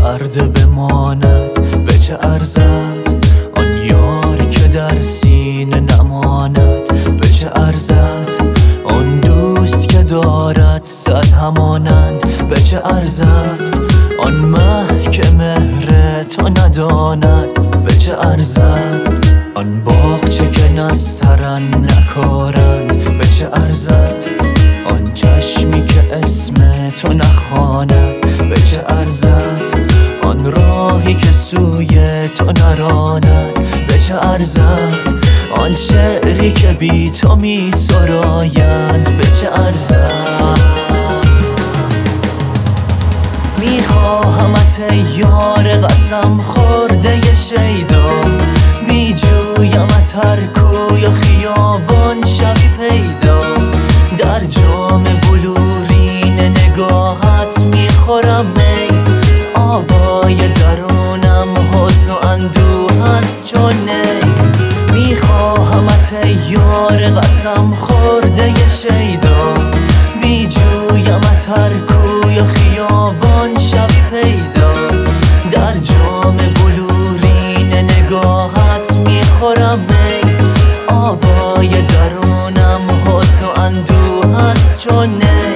پرده بماند به چه ارزد آن یار که در سینه نماند به چه ارزد آن دوست که دارد صد همانند به چه ارزد آن مه که مهر تو نداند به چه ارزد آن باغچه که نسترن نکارند به چه ارزد آن چشمی که اسم تو نخواند به چه ارزد آن راهی که سوی تو نراند به چه ارزد آن شعری که بی تو می سرایند به چه ارزد میخواهمت ای یار قسم خورده شیدا میجویمت هر کوی و خیابان شبی پیدا در جام بلورین نگاهت میخورم می آوای درونم حزن و اندوه هست چون نی میخواهمت ای یار قسم خورده شیدا میجویمت هر کوی و خیابان شبی پیدا در جام بلورین نگاهت میخورم می آوای درونم حزن و اندوه هست چون نی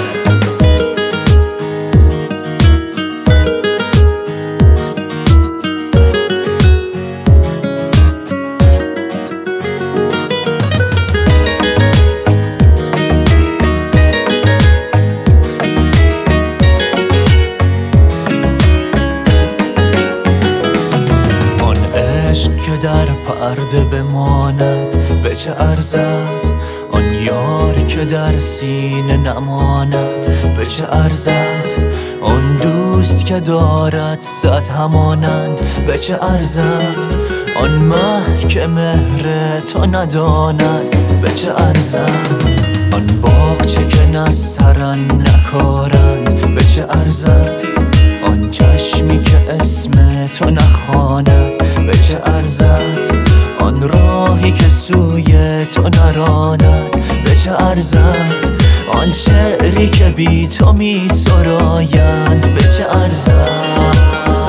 که در پرده بماند به چه ارزد آن یار که در سینه نماند به چه ارزد آن دوست که دارد صد همانند به چه ارزد آن مه که مهر تو نداند به چه ارزد آن باغچه که نسترن نکارند به چه ارزد آن چشمی که اسم تو نخواند به چه ارزد آن راهی که سوی تو نراند به چه ارزد آن شعری که بی تو می سرایند به چه ارزد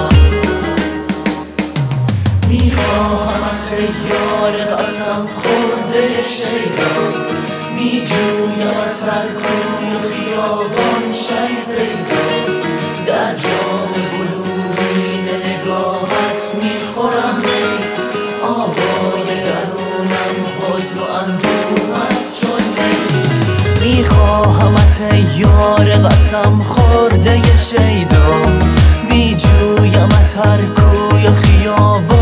میخواهمت ای یار قسم خورده شیدا میجویمت هر کوی و خیابان شبی پیدا در جام بلورین نگاهت میخورم می آوای درونم حزن و اندوه هست چون نی میخواهمت ای یار قسم خورده شیدا میجویمت هر کوی و خیابان